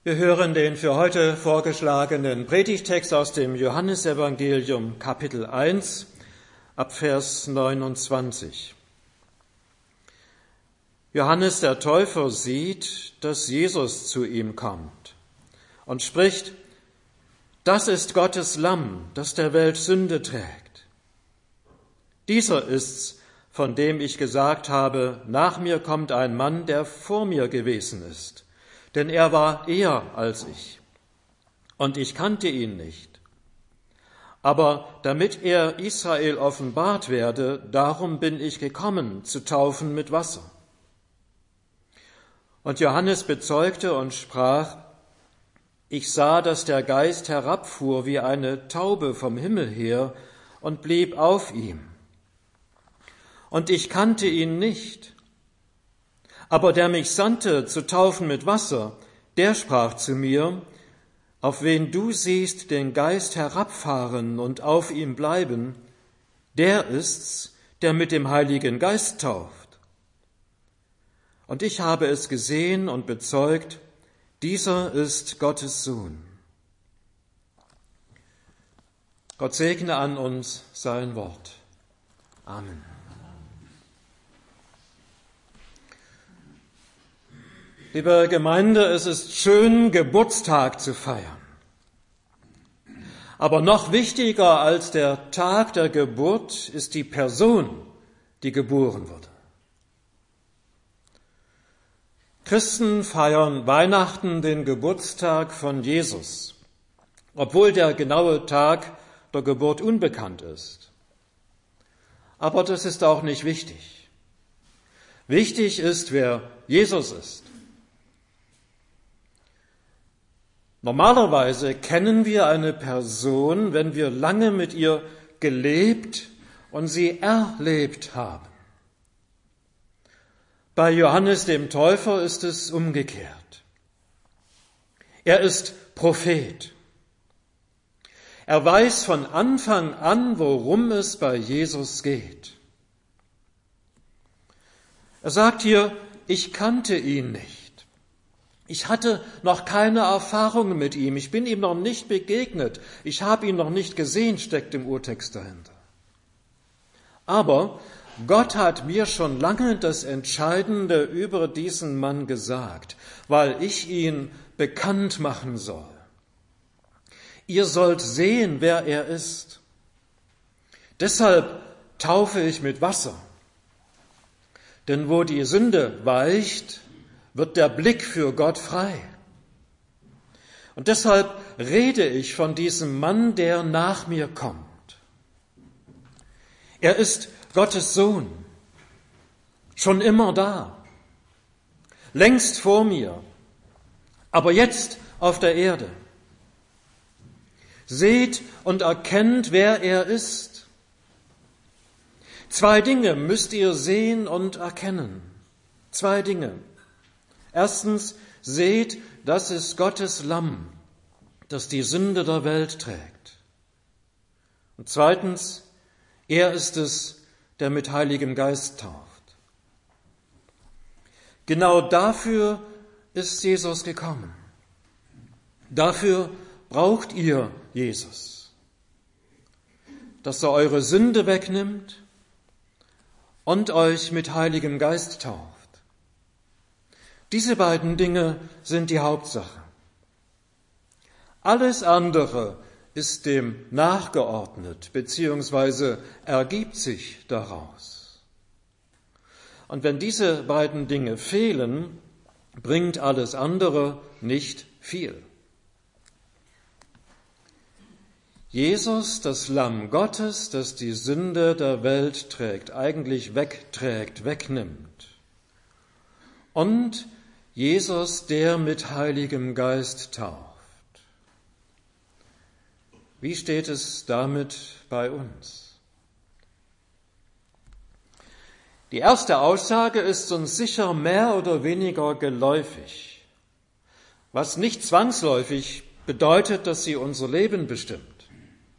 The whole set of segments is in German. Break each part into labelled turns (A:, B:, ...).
A: Wir hören den für heute vorgeschlagenen Predigttext aus dem Johannesevangelium, Kapitel 1, ab Vers 29. Johannes der Täufer sieht, dass Jesus zu ihm kommt und spricht: Das ist Gottes Lamm, das der Welt Sünde trägt. Dieser ist's, von dem ich gesagt habe, nach mir kommt ein Mann, der vor mir gewesen ist. Denn er war eher als ich, und ich kannte ihn nicht. Aber damit er Israel offenbart werde, darum bin ich gekommen, zu taufen mit Wasser. Und Johannes bezeugte und sprach: Ich sah, dass der Geist herabfuhr wie eine Taube vom Himmel her und blieb auf ihm. Und ich kannte ihn nicht. Aber der mich sandte, zu taufen mit Wasser, der sprach zu mir: Auf wen du siehst den Geist herabfahren und auf ihm bleiben, der ist's, der mit dem Heiligen Geist tauft. Und ich habe es gesehen und bezeugt, dieser ist Gottes Sohn. Gott segne an uns sein Wort. Amen. Liebe Gemeinde, es ist schön, Geburtstag zu feiern. Aber noch wichtiger als der Tag der Geburt ist die Person, die geboren wurde. Christen feiern Weihnachten, den Geburtstag von Jesus, obwohl der genaue Tag der Geburt unbekannt ist. Aber das ist auch nicht wichtig. Wichtig ist, wer Jesus ist. Normalerweise kennen wir eine Person, wenn wir lange mit ihr gelebt und sie erlebt haben. Bei Johannes dem Täufer ist es umgekehrt. Er ist Prophet. Er weiß von Anfang an, worum es bei Jesus geht. Er sagt hier: Ich kannte ihn nicht. Ich hatte noch keine Erfahrungen mit ihm. Ich bin ihm noch nicht begegnet. Ich habe ihn noch nicht gesehen, steckt im Urtext dahinter. Aber Gott hat mir schon lange das Entscheidende über diesen Mann gesagt, weil ich ihn bekannt machen soll. Ihr sollt sehen, wer er ist. Deshalb taufe ich mit Wasser. Denn wo die Sünde weicht, wird der Blick für Gott frei. Und deshalb rede ich von diesem Mann, der nach mir kommt. Er ist Gottes Sohn, schon immer da, längst vor mir, aber jetzt auf der Erde. Seht und erkennt, wer er ist. 2 Dinge müsst ihr sehen und erkennen. 2 Dinge. Erstens, seht, das ist Gottes Lamm, das die Sünde der Welt trägt. Und zweitens, er ist es, der mit Heiligem Geist tauft. Genau dafür ist Jesus gekommen. Dafür braucht ihr Jesus, dass er eure Sünde wegnimmt und euch mit Heiligem Geist tauft. Diese beiden Dinge sind die Hauptsache. Alles andere ist dem nachgeordnet bzw. ergibt sich daraus. Und wenn diese beiden Dinge fehlen, bringt alles andere nicht viel. Jesus, das Lamm Gottes, das die Sünde der Welt trägt, eigentlich wegträgt, wegnimmt. Und Jesus, der mit Heiligem Geist tauft. Wie steht es damit bei uns? Die erste Aussage ist uns sicher mehr oder weniger geläufig, was nicht zwangsläufig bedeutet, dass sie unser Leben bestimmt.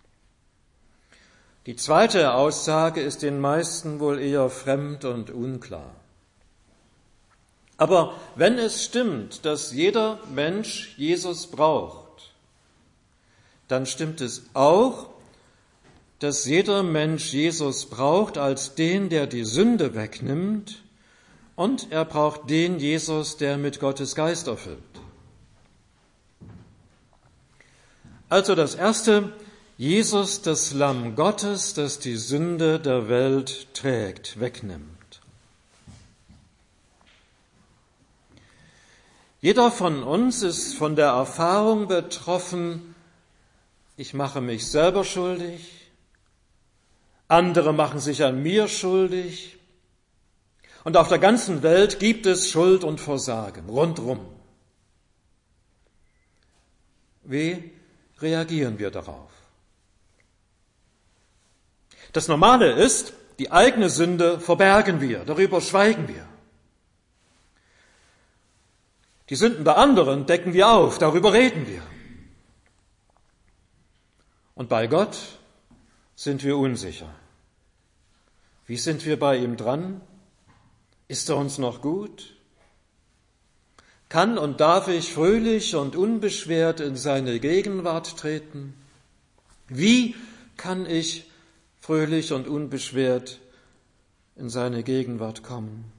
A: Die zweite Aussage ist den meisten wohl eher fremd und unklar. Aber wenn es stimmt, dass jeder Mensch Jesus braucht, dann stimmt es auch, dass jeder Mensch Jesus braucht als den, der die Sünde wegnimmt, und er braucht den Jesus, der mit Gottes Geist erfüllt. Also das Erste, Jesus, das Lamm Gottes, das die Sünde der Welt trägt, wegnimmt. Jeder von uns ist von der Erfahrung betroffen, ich mache mich selber schuldig, andere machen sich an mir schuldig und auf der ganzen Welt gibt es Schuld und Versagen, rundrum. Wie reagieren wir darauf? Das Normale ist, die eigene Sünde verbergen wir, darüber schweigen wir. Die Sünden der anderen decken wir auf, darüber reden wir. Und bei Gott sind wir unsicher. Wie sind wir bei ihm dran? Ist er uns noch gut? Kann und darf ich fröhlich und unbeschwert in seine Gegenwart treten? Wie kann ich fröhlich und unbeschwert in seine Gegenwart kommen?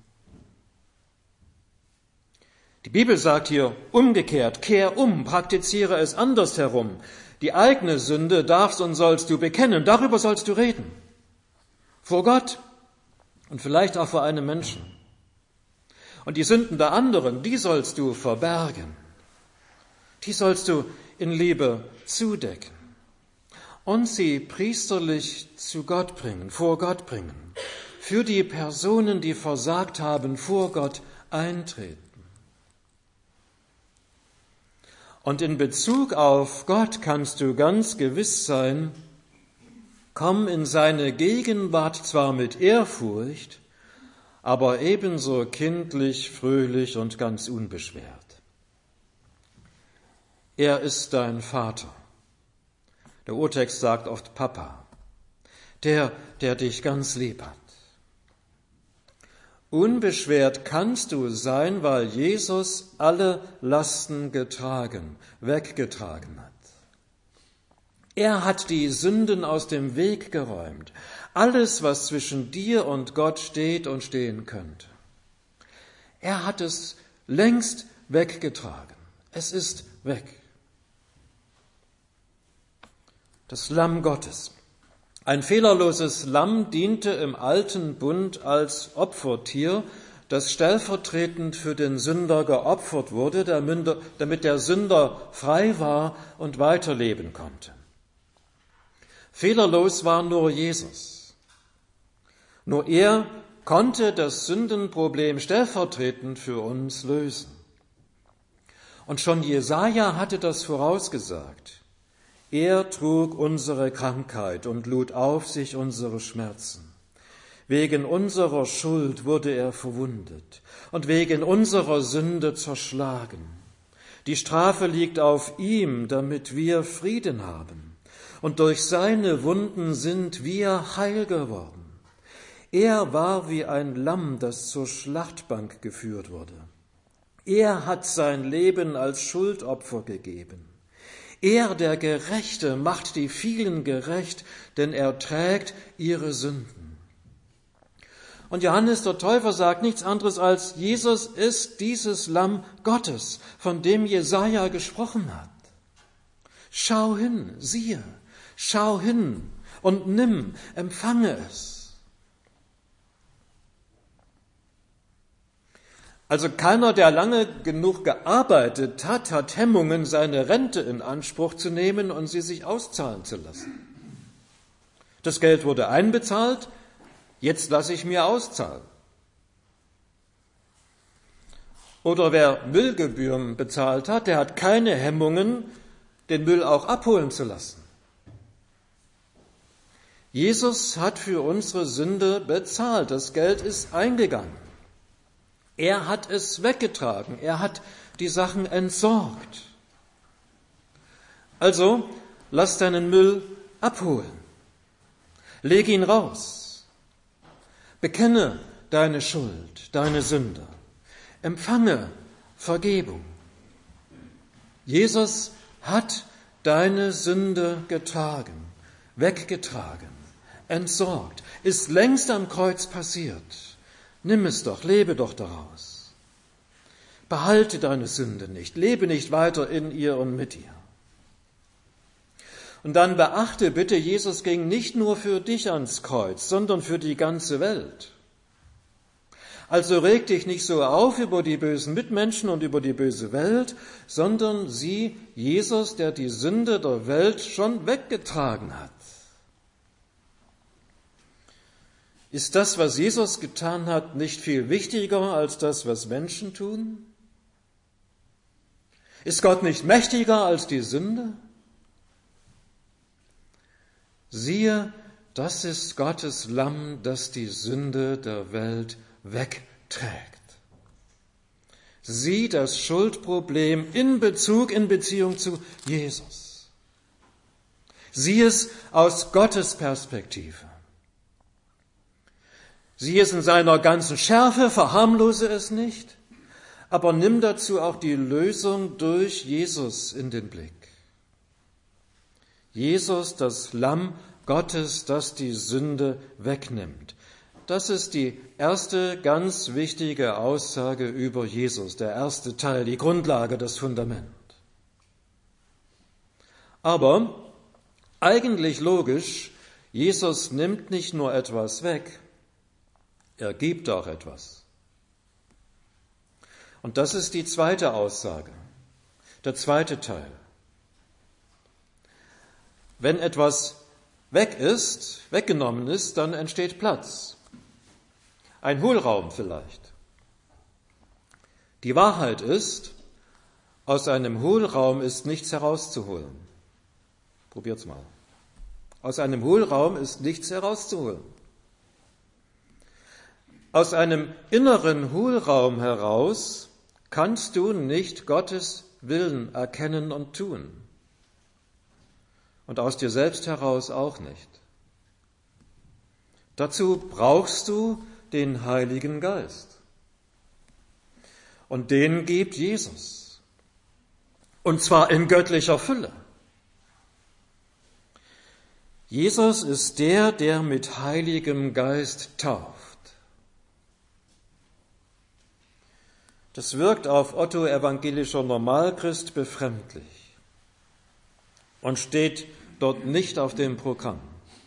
A: Die Bibel sagt hier umgekehrt, kehr um, praktiziere es andersherum. Die eigene Sünde darfst und sollst du bekennen, darüber sollst du reden. Vor Gott und vielleicht auch vor einem Menschen. Und die Sünden der anderen, die sollst du verbergen. Die sollst du in Liebe zudecken. Und sie priesterlich zu Gott bringen, vor Gott bringen. Für die Personen, die versagt haben, vor Gott eintreten. Und in Bezug auf Gott kannst du ganz gewiss sein, komm in seine Gegenwart zwar mit Ehrfurcht, aber ebenso kindlich, fröhlich und ganz unbeschwert. Er ist dein Vater. Der Urtext sagt oft Papa, der dich ganz lieb hat. Unbeschwert kannst du sein, weil Jesus alle Lasten weggetragen hat. Er hat die Sünden aus dem Weg geräumt. Alles, was zwischen dir und Gott steht und stehen könnte. Er hat es längst weggetragen. Es ist weg. Das Lamm Gottes. Ein fehlerloses Lamm diente im alten Bund als Opfertier, das stellvertretend für den Sünder geopfert wurde, damit der Sünder frei war und weiterleben konnte. Fehlerlos war nur Jesus. Nur er konnte das Sündenproblem stellvertretend für uns lösen. Und schon Jesaja hatte das vorausgesagt. Er trug unsere Krankheit und lud auf sich unsere Schmerzen. Wegen unserer Schuld wurde er verwundet und wegen unserer Sünde zerschlagen. Die Strafe liegt auf ihm, damit wir Frieden haben. Und durch seine Wunden sind wir heil geworden. Er war wie ein Lamm, das zur Schlachtbank geführt wurde. Er hat sein Leben als Schuldopfer gegeben. Er, der Gerechte, macht die vielen gerecht, denn er trägt ihre Sünden. Und Johannes der Täufer sagt nichts anderes als, Jesus ist dieses Lamm Gottes, von dem Jesaja gesprochen hat. Schau hin, siehe, schau hin und nimm, empfange es. Also keiner, der lange genug gearbeitet hat, hat Hemmungen, seine Rente in Anspruch zu nehmen und sie sich auszahlen zu lassen. Das Geld wurde einbezahlt, jetzt lasse ich mir auszahlen. Oder wer Müllgebühren bezahlt hat, der hat keine Hemmungen, den Müll auch abholen zu lassen. Jesus hat für unsere Sünde bezahlt, das Geld ist eingegangen. Er hat es weggetragen, er hat die Sachen entsorgt. Also, lass deinen Müll abholen. Leg ihn raus. Bekenne deine Schuld, deine Sünde. empfange Vergebung. Jesus hat deine Sünde getragen, weggetragen, entsorgt, ist längst am Kreuz passiert. Nimm es doch, lebe doch daraus. Behalte deine Sünde nicht, lebe nicht weiter in ihr und mit ihr. Und dann beachte bitte, Jesus ging nicht nur für dich ans Kreuz, sondern für die ganze Welt. Also reg dich nicht so auf über die bösen Mitmenschen und über die böse Welt, sondern sieh Jesus, der die Sünde der Welt schon weggetragen hat. Ist das, was Jesus getan hat, nicht viel wichtiger als das, was Menschen tun? Ist Gott nicht mächtiger als die Sünde? Siehe, das ist Gottes Lamm, das die Sünde der Welt wegträgt. Sieh das Schuldproblem in Beziehung zu Jesus. Sieh es aus Gottes Perspektive. Sieh es in seiner ganzen Schärfe, verharmlose es nicht, aber nimm dazu auch die Lösung durch Jesus in den Blick. Jesus, das Lamm Gottes, das die Sünde wegnimmt. Das ist die erste ganz wichtige Aussage über Jesus, der erste Teil, die Grundlage, das Fundament. Aber eigentlich logisch, Jesus nimmt nicht nur etwas weg, er gibt auch etwas. Und das ist die zweite Aussage, der zweite Teil. Wenn etwas weggenommen ist, dann entsteht Platz. Ein Hohlraum vielleicht. Die Wahrheit ist, aus einem Hohlraum ist nichts herauszuholen. Probiert's mal. Aus einem Hohlraum ist nichts herauszuholen. Aus einem inneren Hohlraum heraus kannst du nicht Gottes Willen erkennen und tun. Und aus dir selbst heraus auch nicht. Dazu brauchst du den Heiligen Geist. Und den gibt Jesus. Und zwar in göttlicher Fülle. Jesus ist der mit Heiligem Geist tauft. Das wirkt auf Otto evangelischer Normalchrist befremdlich und steht dort nicht auf dem Programm.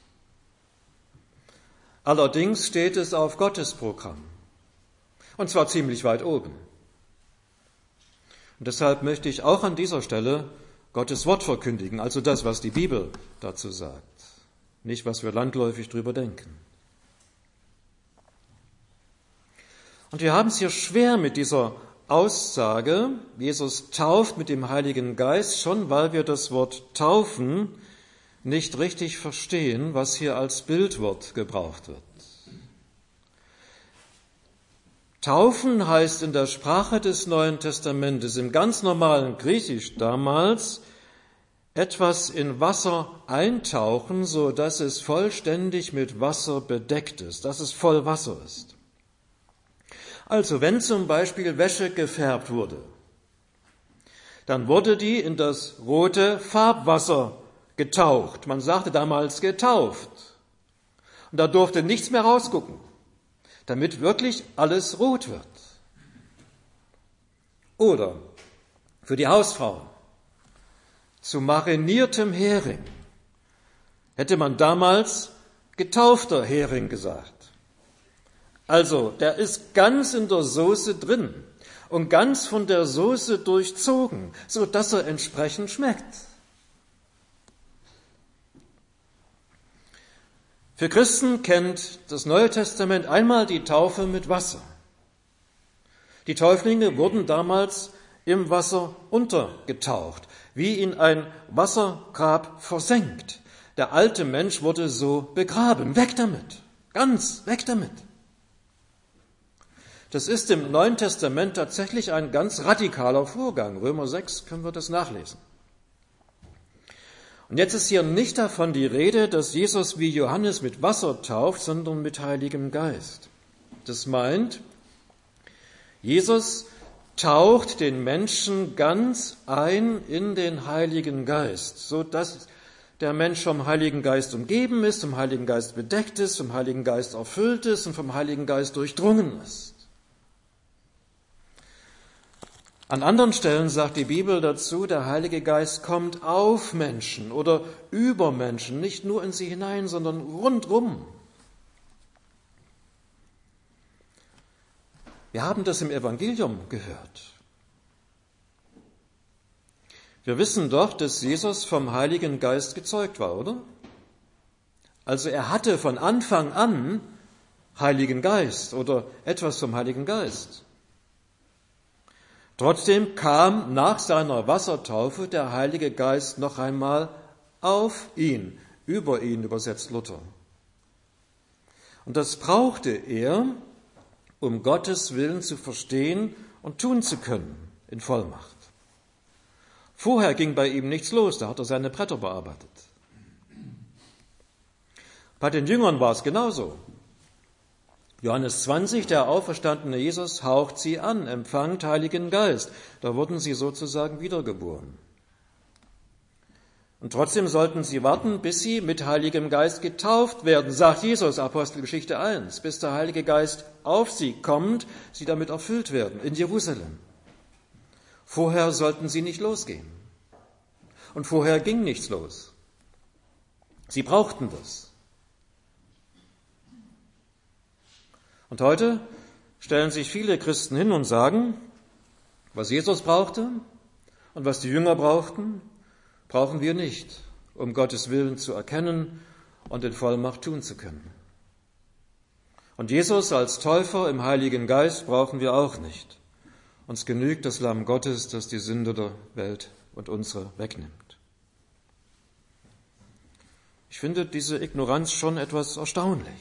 A: Allerdings steht es auf Gottes Programm, und zwar ziemlich weit oben. Und deshalb möchte ich auch an dieser Stelle Gottes Wort verkündigen, also das, was die Bibel dazu sagt, nicht was wir landläufig drüber denken. Und wir haben es hier schwer mit dieser Aussage, Jesus tauft mit dem Heiligen Geist, schon weil wir das Wort taufen nicht richtig verstehen, was hier als Bildwort gebraucht wird. Taufen heißt in der Sprache des Neuen Testamentes, im ganz normalen Griechisch damals, etwas in Wasser eintauchen, so dass es vollständig mit Wasser bedeckt ist, dass es voll Wasser ist. Also wenn zum Beispiel Wäsche gefärbt wurde, dann wurde die in das rote Farbwasser getaucht. Man sagte damals getauft. Und da durfte nichts mehr rausgucken, damit wirklich alles rot wird. Oder für die Hausfrau zu mariniertem Hering hätte man damals getaufter Hering gesagt. Also, der ist ganz in der Soße drin und ganz von der Soße durchzogen, so dass er entsprechend schmeckt. Für Christen kennt das Neue Testament einmal die Taufe mit Wasser. Die Täuflinge wurden damals im Wasser untergetaucht, wie in ein Wassergrab versenkt. Der alte Mensch wurde so begraben. Weg damit, ganz weg damit. Das ist im Neuen Testament tatsächlich ein ganz radikaler Vorgang. Römer 6 können wir das nachlesen. Und jetzt ist hier nicht davon die Rede, dass Jesus wie Johannes mit Wasser tauft, sondern mit Heiligem Geist. Das meint, Jesus taucht den Menschen ganz ein in den Heiligen Geist, so dass der Mensch vom Heiligen Geist umgeben ist, vom Heiligen Geist bedeckt ist, vom Heiligen Geist erfüllt ist und vom Heiligen Geist durchdrungen ist. An anderen Stellen sagt die Bibel dazu, der Heilige Geist kommt auf Menschen oder über Menschen, nicht nur in sie hinein, sondern rundrum. Wir haben das im Evangelium gehört. Wir wissen doch, dass Jesus vom Heiligen Geist gezeugt war, oder? Also er hatte von Anfang an Heiligen Geist oder etwas vom Heiligen Geist. Trotzdem kam nach seiner Wassertaufe der Heilige Geist noch einmal auf ihn, über ihn, übersetzt Luther. Und das brauchte er, um Gottes Willen zu verstehen und tun zu können in Vollmacht. Vorher ging bei ihm nichts los, da hat er seine Bretter bearbeitet. Bei den Jüngern war es genauso. Johannes 20, der auferstandene Jesus haucht sie an, empfangt Heiligen Geist. Da wurden sie sozusagen wiedergeboren. Und trotzdem sollten sie warten, bis sie mit Heiligem Geist getauft werden, sagt Jesus, Apostelgeschichte 1, bis der Heilige Geist auf sie kommt, sie damit erfüllt werden, in Jerusalem. Vorher sollten sie nicht losgehen. Und vorher ging nichts los. Sie brauchten das. Und heute stellen sich viele Christen hin und sagen, was Jesus brauchte und was die Jünger brauchten, brauchen wir nicht, um Gottes Willen zu erkennen und in Vollmacht tun zu können. Und Jesus als Täufer im Heiligen Geist brauchen wir auch nicht. Uns genügt das Lamm Gottes, das die Sünde der Welt und unsere wegnimmt. Ich finde diese Ignoranz schon etwas erstaunlich.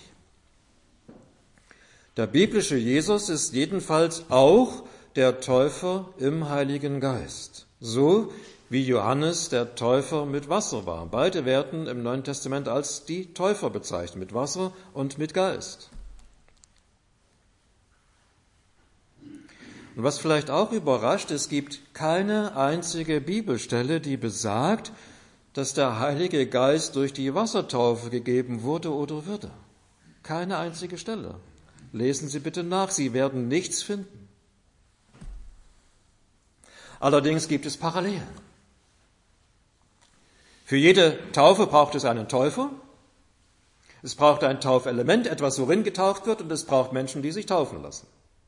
A: Der biblische Jesus ist jedenfalls auch der Täufer im Heiligen Geist, so wie Johannes der Täufer mit Wasser war. Beide werden im Neuen Testament als die Täufer bezeichnet, mit Wasser und mit Geist. Und was vielleicht auch überrascht, es gibt keine einzige Bibelstelle, die besagt, dass der Heilige Geist durch die Wassertaufe gegeben wurde oder würde. Keine einzige Stelle. Lesen Sie bitte nach, Sie werden nichts finden. Allerdings gibt es Parallelen. Für jede Taufe braucht es einen Täufer. Es braucht ein Taufelement, etwas, worin getauft wird, und es braucht Menschen, die sich taufen lassen.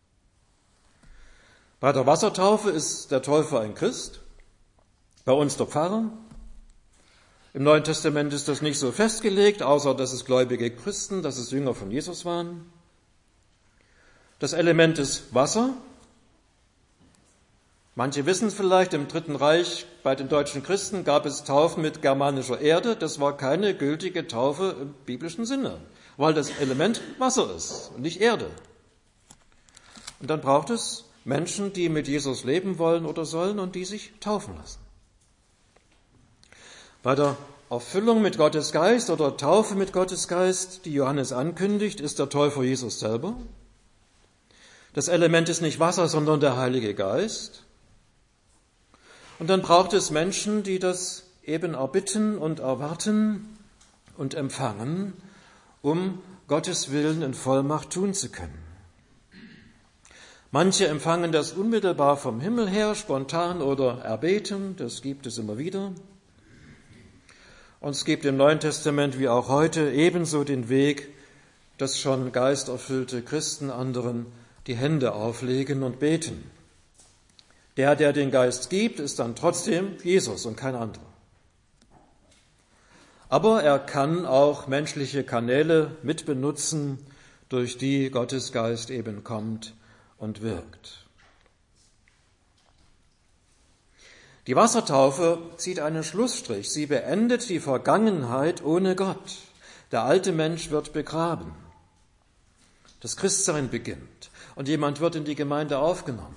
A: Bei der Wassertaufe ist der Täufer ein Christ, bei uns der Pfarrer. Im Neuen Testament ist das nicht so festgelegt, außer dass es gläubige Christen, dass es Jünger von Jesus waren. Das Element ist Wasser. Manche wissen es vielleicht, im Dritten Reich bei den deutschen Christen gab es Taufen mit germanischer Erde. Das war keine gültige Taufe im biblischen Sinne, weil das Element Wasser ist und nicht Erde. Und dann braucht es Menschen, die mit Jesus leben wollen oder sollen und die sich taufen lassen. Bei der Erfüllung mit Gottes Geist oder Taufe mit Gottes Geist, die Johannes ankündigt, ist der Täufer Jesus selber. Das Element ist nicht Wasser, sondern der Heilige Geist. Und dann braucht es Menschen, die das eben erbitten und erwarten und empfangen, um Gottes Willen in Vollmacht tun zu können. Manche empfangen das unmittelbar vom Himmel her, spontan oder erbeten, das gibt es immer wieder. Und es gibt im Neuen Testament wie auch heute ebenso den Weg, dass schon geisterfüllte Christen anderen die Hände auflegen und beten. Der den Geist gibt, ist dann trotzdem Jesus und kein anderer. Aber er kann auch menschliche Kanäle mitbenutzen, durch die Gottes Geist eben kommt und wirkt. Die Wassertaufe zieht einen Schlussstrich. Sie beendet die Vergangenheit ohne Gott. Der alte Mensch wird begraben. Das Christsein beginnt und jemand wird in die Gemeinde aufgenommen.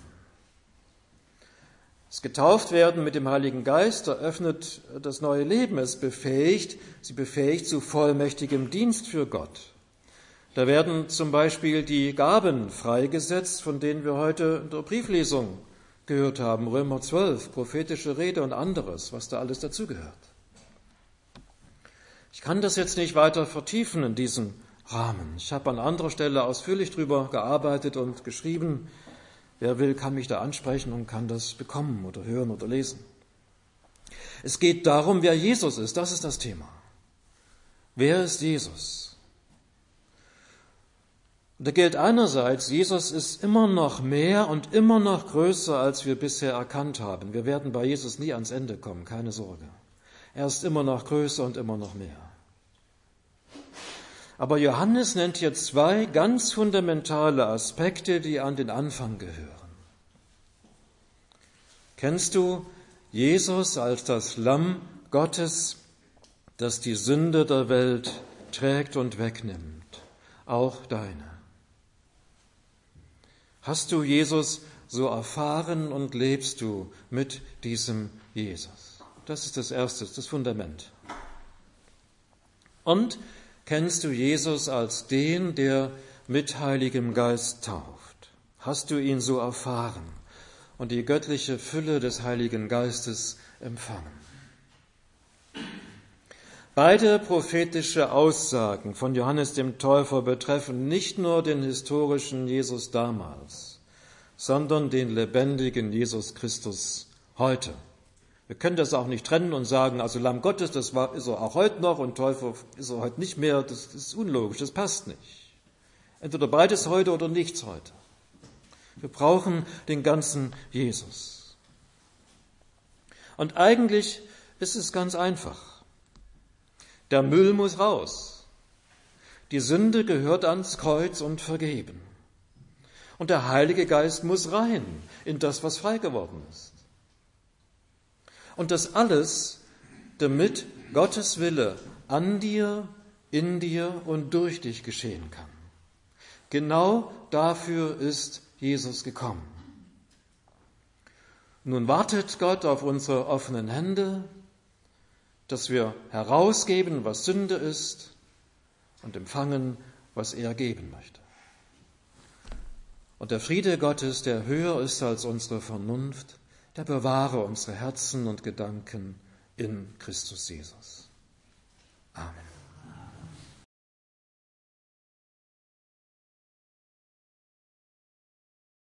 A: Das Getauftwerden mit dem Heiligen Geist eröffnet das neue Leben. Sie befähigt zu vollmächtigem Dienst für Gott. Da werden zum Beispiel die Gaben freigesetzt, von denen wir heute in der Brieflesung gehört haben, Römer 12, prophetische Rede und anderes, was da alles dazugehört. Ich kann das jetzt nicht weiter vertiefen in diesem Rahmen. Ich habe an anderer Stelle ausführlich drüber gearbeitet und geschrieben. Wer will, kann mich da ansprechen und kann das bekommen oder hören oder lesen. Es geht darum, wer Jesus ist. Das ist das Thema. Wer ist Jesus? Und da gilt einerseits, Jesus ist immer noch mehr und immer noch größer, als wir bisher erkannt haben. Wir werden bei Jesus nie ans Ende kommen, keine Sorge. Er ist immer noch größer und immer noch mehr. Aber Johannes nennt hier zwei ganz fundamentale Aspekte, die an den Anfang gehören. Kennst du Jesus als das Lamm Gottes, das die Sünde der Welt trägt und wegnimmt, auch deine? Hast du Jesus so erfahren und lebst du mit diesem Jesus? Das ist das Erste, das Fundament. Und kennst du Jesus als den, der mit Heiligem Geist tauft? Hast du ihn so erfahren und die göttliche Fülle des Heiligen Geistes empfangen? Beide prophetische Aussagen von Johannes dem Täufer betreffen nicht nur den historischen Jesus damals, sondern den lebendigen Jesus Christus heute. Wir können das auch nicht trennen und sagen, also Lamm Gottes, ist er auch heute noch und Täufer ist er heute nicht mehr. Das ist unlogisch, das passt nicht. Entweder beides heute oder nichts heute. Wir brauchen den ganzen Jesus. Und eigentlich ist es ganz einfach. Der Müll muss raus. Die Sünde gehört ans Kreuz und vergeben. Und der Heilige Geist muss rein in das, was frei geworden ist. Und das alles, damit Gottes Wille an dir, in dir und durch dich geschehen kann. Genau dafür ist Jesus gekommen. Nun wartet Gott auf unsere offenen Hände, dass wir herausgeben, was Sünde ist, und empfangen, was er geben möchte. Und der Friede Gottes, der höher ist als unsere Vernunft, der bewahre unsere Herzen und Gedanken in Christus Jesus. Amen.